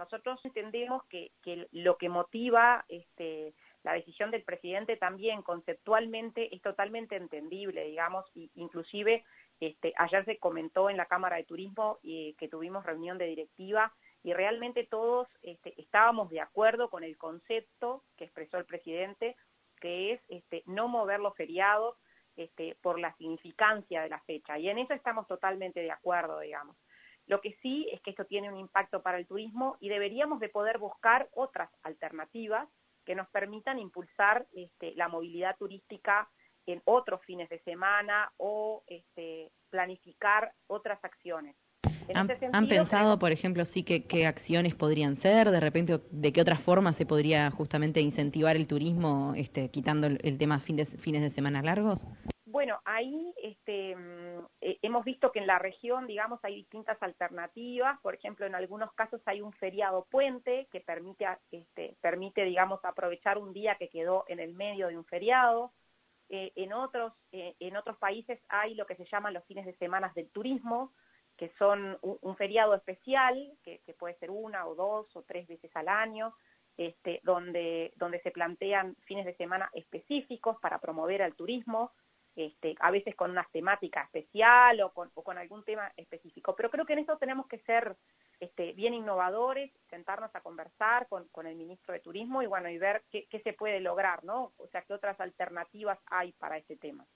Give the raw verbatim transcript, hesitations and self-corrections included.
nosotros entendemos que, que lo que motiva este, la decisión del presidente también conceptualmente es totalmente entendible, digamos, y inclusive este, ayer se comentó en la Cámara de Turismo eh, que tuvimos reunión de directiva y realmente todos este, estábamos de acuerdo con el concepto que expresó el presidente, que es este, no mover los feriados este, por la significancia de la fecha, y en eso estamos totalmente de acuerdo, digamos. Lo que sí es que esto tiene un impacto para el turismo y deberíamos de poder buscar otras alternativas que nos permitan impulsar este, la movilidad turística en otros fines de semana o este, planificar otras acciones. En ¿Han, ese sentido, ¿Han pensado, tenemos... por ejemplo, sí que qué acciones podrían ser? De repente, ¿de qué otras formas se podría justamente incentivar el turismo, este, quitando el, el tema fin de, fines de semana largos? Bueno, ahí este, eh, hemos visto que en la región, digamos, hay distintas alternativas. Por ejemplo, en algunos casos hay un feriado puente que permite, este, permite, digamos, aprovechar un día que quedó en el medio de un feriado. Eh, en otros, eh, en otros países hay lo que se llaman los fines de semana del turismo, que son un, un feriado especial, que, que puede ser una o dos o tres veces al año, este, donde, donde se plantean fines de semana específicos para promover al turismo, este, a veces con una temática especial o con, o con algún tema específico. Pero creo que en eso tenemos que ser este, bien innovadores, sentarnos a conversar con, con el ministro de Turismo y bueno, y ver qué, qué se puede lograr, ¿no? O sea, qué otras alternativas hay para este tema.